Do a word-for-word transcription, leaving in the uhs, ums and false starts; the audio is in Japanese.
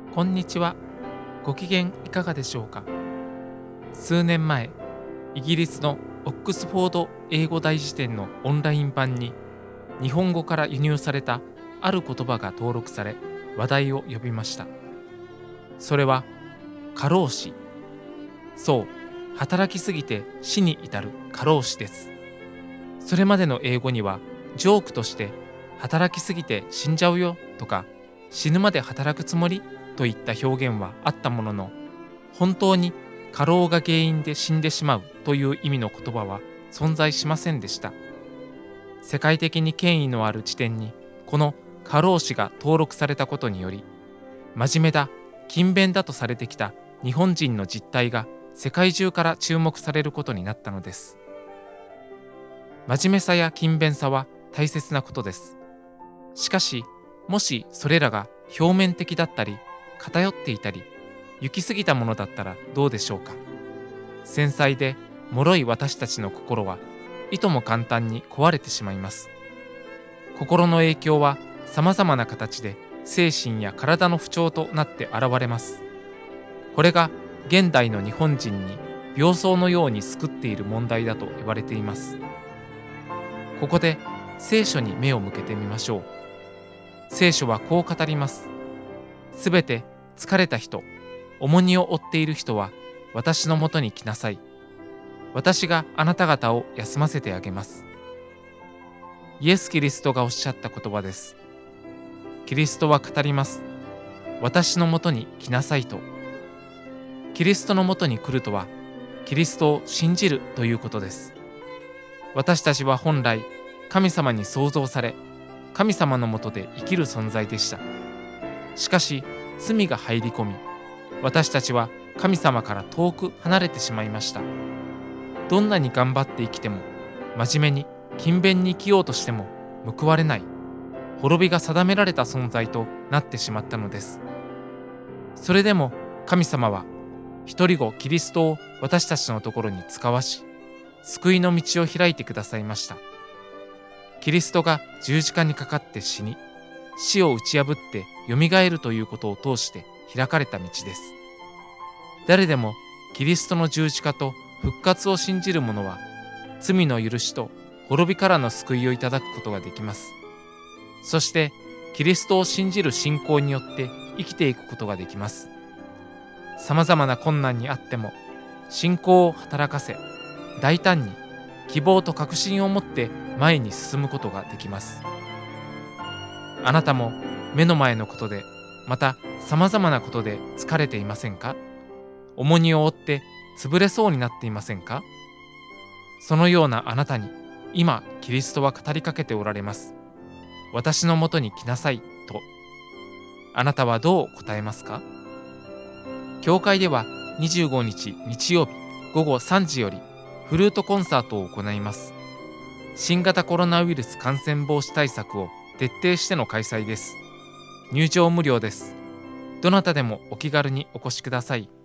こんにちは。ご機嫌いかがでしょうか。数年前、イギリスのオックスフォード英語大辞典のオンライン版に日本語から輸入されたある言葉が登録され話題を呼びました。それは過労死。そう、働きすぎて死に至る過労死です。それまでの英語にはジョークとして働きすぎて死んじゃうよとか死ぬまで働くつもりといった表現はあったものの、本当に過労が原因で死んでしまうという意味の言葉は存在しませんでした。世界的に権威のある辞典にこの過労死が登録されたことにより、真面目だ、勤勉だとされてきた日本人の実態が世界中から注目されることになったのです。真面目さや勤勉さは大切なことです。しかし、もしそれらが表面的だったり、偏っていたり、行き過ぎたものだったらどうでしょうか。繊細で脆い私たちの心はいとも簡単に壊れてしまいます。心の影響は様々な形で精神や体の不調となって現れます。これが現代の日本人に病巣のように救っている問題だと言われています。ここで聖書に目を向けてみましょう。聖書はこう語ります。すべて疲れた人、重荷を負っている人は私のもとに来なさい。私があなた方を休ませてあげます。イエス・キリストがおっしゃった言葉です。キリストは語ります。私のもとに来なさいと。キリストのもとに来るとは、キリストを信じるということです。私たちは本来、神様に創造され、神様のもとで生きる存在でした。しかし、罪が入り込み、私たちは神様から遠く離れてしまいました。どんなに頑張って生きても、真面目に勤勉に生きようとしても報われない、滅びが定められた存在となってしまったのです。それでも神様は、一人子キリストを私たちのところに使わし、救いの道を開いてくださいました。キリストが十字架にかかって死に、死を打ち破ってよみがえるということを通して開かれた道です。誰でもキリストの十字架と復活を信じる者は、罪の許しと滅びからの救いをいただくことができます。そしてキリストを信じる信仰によって生きていくことができます。さまざまな困難にあっても、信仰を働かせ、大胆に希望と確信を持って前に進むことができます。あなたも目の前のことで、またさまざまなことで疲れていませんか？重荷を負って潰れそうになっていませんか？そのようなあなたに今キリストは語りかけておられます。私のもとに来なさいと。あなたはどう答えますか？教会ではにじゅうごにち日曜日ごごさんじよりフルートコンサートを行います。新型コロナウイルス感染防止対策を徹底しての開催です。入場無料です。どなたでもお気軽にお越しください。